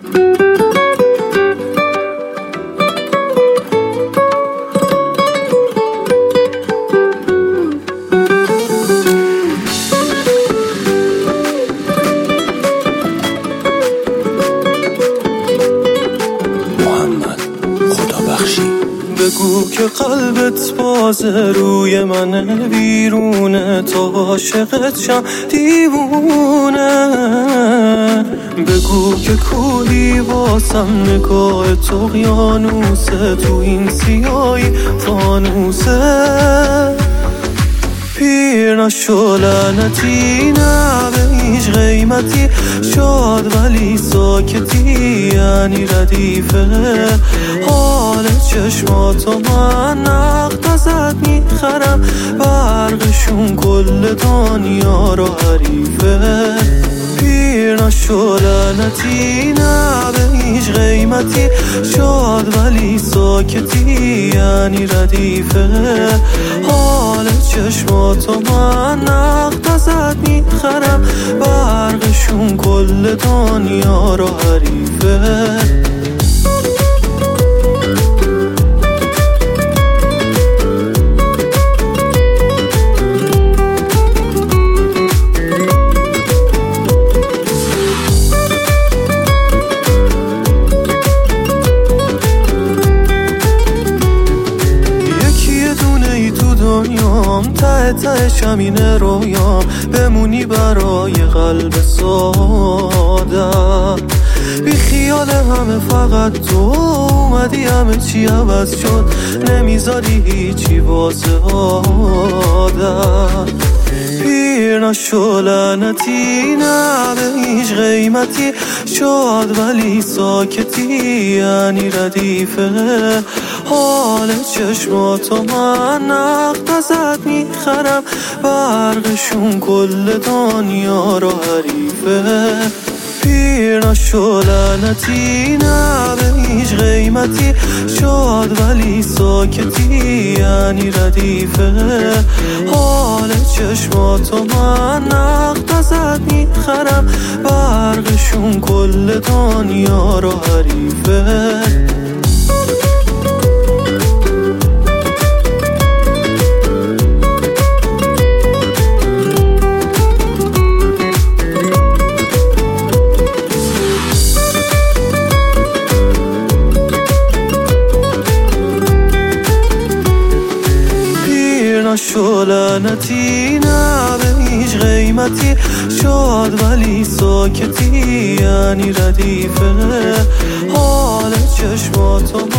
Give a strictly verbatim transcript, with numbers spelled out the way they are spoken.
بگو که قلبت بازه روی من بیرونه، تا عاشقت شم دیوونه. بگو که کوهی واسم نگاه تو قیانوسه، تو این سیاهی فانوسه. پیر نشو لعنتی، نه به هیچ قیمتی، شاد ولی ساکتی یعنی ردیفه. حال چشماتو من نقد ازت میخرم، برقشون کل دنیا رو حریفه. پیر نشو لعنتی، نه به هیچ قیمتی، شاد ولی ساکتی یعنی ردیفه. حال چشماتو من نقد ازت میخرم، برقشون کل دنیا رو حریفه. دنیام ته تهش همینه رویام، بمونی برای قلب سادم. بی خیال همه فقط تو اومدی، همه چی عوض شد، نمیذاری هیچی واسه آدم. پیر نشو لعنتی، نه به هیچ قیمتی، شاد ولی ساکتی یعنی ردیفه. حال چشماتو من نقد ازت میخرم، برقشون کل دنیا رو حریفه. پیر نشو لعنتی، نه به هیچ قیمتی، شاد ولی ساکتی یعنی ردیفه. حال چشماتو من نقد ازت میخرم، برقشون کل دنیا رو حریفه. نشو لعنتی، نه به هیچ قیمتی، شاد ولی ساکتی یعنی ردیفه. حال چشماتو